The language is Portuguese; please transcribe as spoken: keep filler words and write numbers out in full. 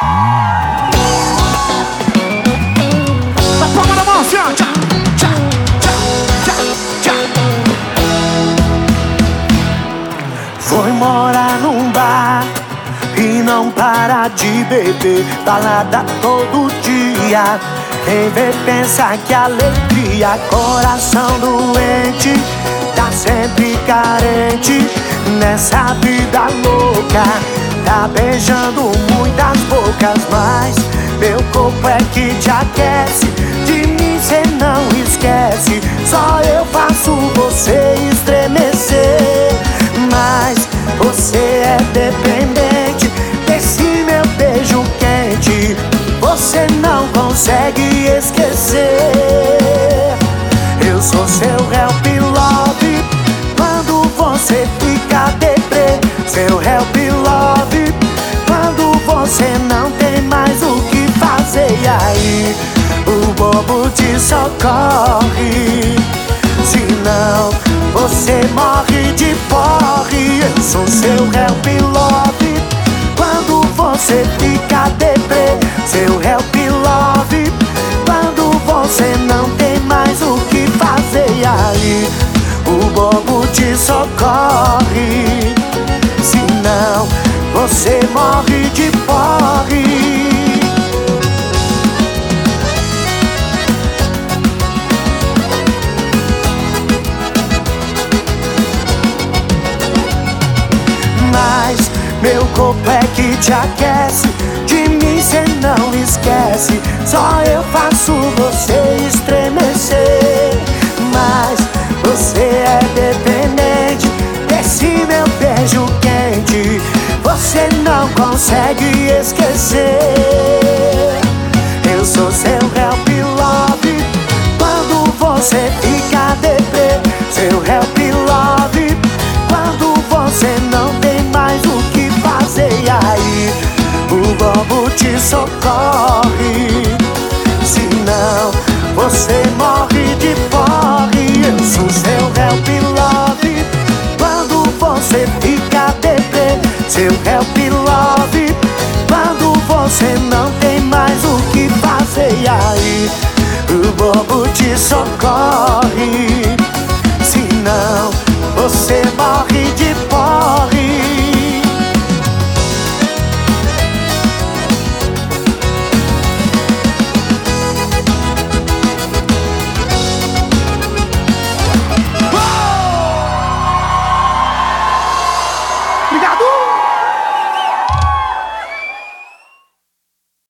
Na palma da mão, assim, ó. Tchá, tchá, tchá, tchá, tchá. Foi morar num bar e não para de beber, balada todo dia. Quem vê pensa que alegria, coração doente, tá sempre carente nessa vida louca. Tá beijando muitas bocas, mas meu corpo é que te aquece. De mim cê não esquece, só eu faço você estremecer. Mas você é dependente desse meu beijo quente, você não consegue esquecer. Eu sou seu help love quando você fica deprê, seu help love quando você não tem mais o que fazer. E aí o bobo te socorre, senão você morre de porre. Eu sou seu help love quando você fica deprê, seu help love quando você não tem mais o que fazer. E aí o bobo te socorre, senão você morre de porre. Mas meu corpo é que te aquece, de mim cê não esquece, só eu faço você estremecer. Mas você é dependente desse meu beijo quente, você não consegue esquecer. Eu sou seu help love quando você fica deprê, seu help love quando você não tem mais o que fazer. E aí o bobo te socorre, senão você morre de porre. Eu sou seu help love quando você fica deprê, seu help love